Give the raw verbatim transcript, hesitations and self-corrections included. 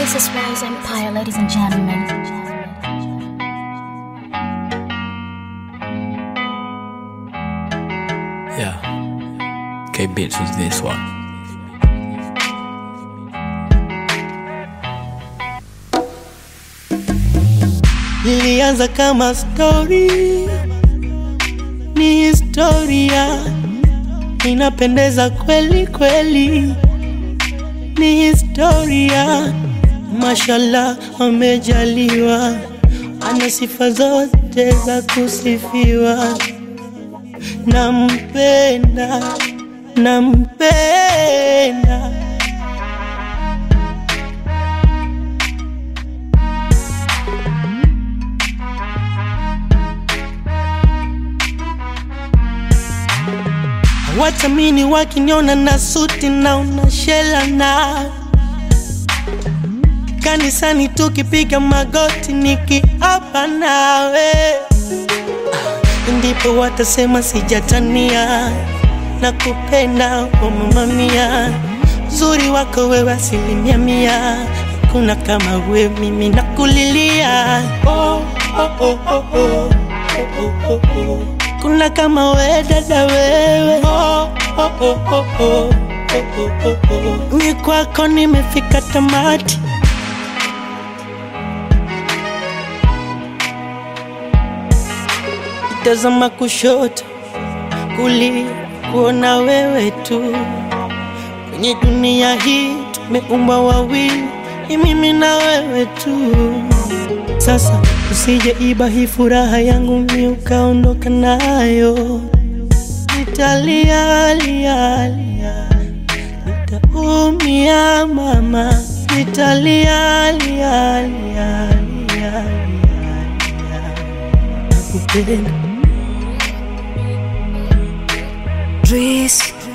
This is Rose Empire, ladies and gentlemen. Yeah, K-Beats was this one. Lilianza kama story, ni historia, inapendeza kweli kweli, ni historia. Mashallah amejaliwa, ana sifa zote za kusifiwa. Nampenda, nampenda. Watamini wakiniona na suti na unashela na kanisani tukipiga magoti nikiapa nawe, ndipo watasema sijatania. Nakupenda oh mama mia, uzuri wako wewe asilimia mia, kuna kama wewe mimi nakulilia. Oh oh oh oh oh oh oh oh, kuna kama wewe dada wewe. Oh oh oh oh oh oh oh, ni kwako nimefika tamati. Tazama kushoto kulia, kuona wewe tu. Kwenye dunia hii tumeumbwa wawili, ni mimi na wewe tu. Sasa usije iba hii furaha yangu mimi ukaondoka nayo. Nitalia lia lia, nitaumia mama. Nitalia lia lia lia, nakupenda. Dries